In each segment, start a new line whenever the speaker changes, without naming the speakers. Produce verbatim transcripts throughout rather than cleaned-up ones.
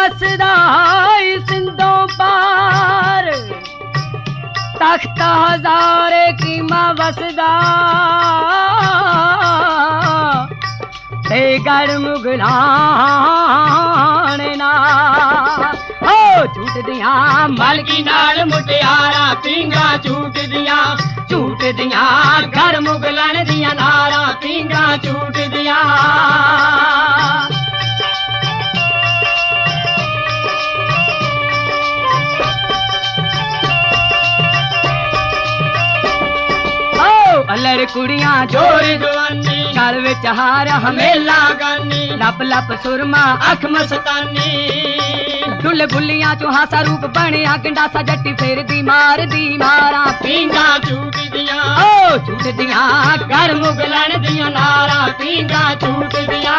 वसदा सिंधों पार तख्त हजारे कीमा वसदा ते गढ़ मुगलान ना हो झूठ दियां मलकी नाल मुटियारा पींगा झूठ दियां झूठ दियां गढ़ मुगलन दियां नारा पींगा झूठ दियां अलड़ कुड़ियां जोर जवानी गल विच हार हमेला गानी लप लप सुरमा अख मस्तानी डुल गुलियां चो हासा रूप बनिया गंडासा जट्टी फेर दी मार दी मारा पींगा झूठ दियां ओ झूठ दियां घर मुगलन दियां नारा पींगा झूठ दियां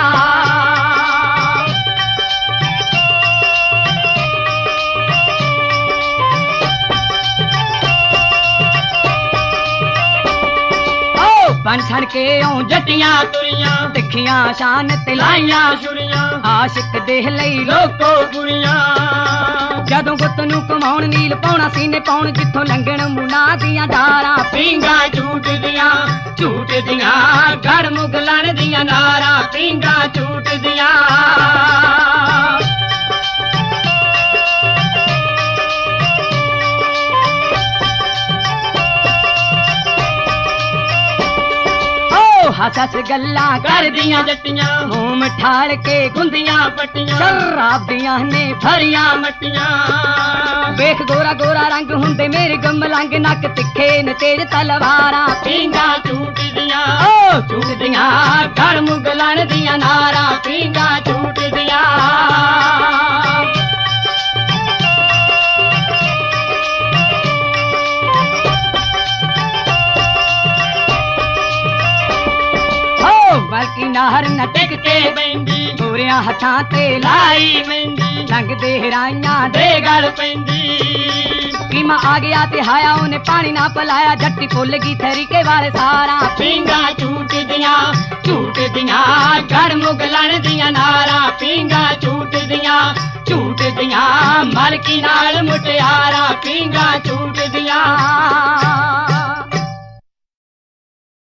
बन छड़ के औ जटियां तुरियां दिखियां शान ते लाइयां छुरियां आशिक देह लई लोको बुरियां जदों गुੱਤ ਨੂੰ ਕਮਾਉਣ ਨੀਲ ਪਾਉਣਾ ਸੀਨੇ ਪਾਉਣ ਜਿੱਥੋਂ ਲੰਘਣ ਮੁਨਾ ਦੀਆਂ ਡਾਰਾਂ ਪੀਂਗਾ ਝੂਠ ਦੀਆਂ ਝੂਠ ਦੀਆਂ ਗੜ ਮੁਗਲਣ ਦੀਆਂ ਨਾਰਾਂ ਪੀਂਗਾ ਝੂਠ ਦੀਆਂ हस हस गल्लां कर दियां जट्टियां मूंह मठाल के गुंदियां पट्टियां शराब दियां ने भरियां मट्टियां वेख गोरा गोरा रंग हुंदे मेरे गमलंग नक तिखे न तेज तलवारां पींगा झूठ दियां ओ झूठ दियां गड़ मुगलन दियां नारा पींगा झूठ दियां बल्कि नाहर न टिक के बैंदी गोरियां हथां ते लाई मेंदी लंघदे हिराइयां दे गल पैंदी कीमा आ गया ते हाया ओने पानी ना पलाया जट्टी भुल गई तरीके वाले सारा पींगा झूठ दियां झूठ दियां गड़ मुगलन दियां नारा पींगा झूठ दियां झूठ दियां मलकी नाल मुटियारा पींगा झूठ दियां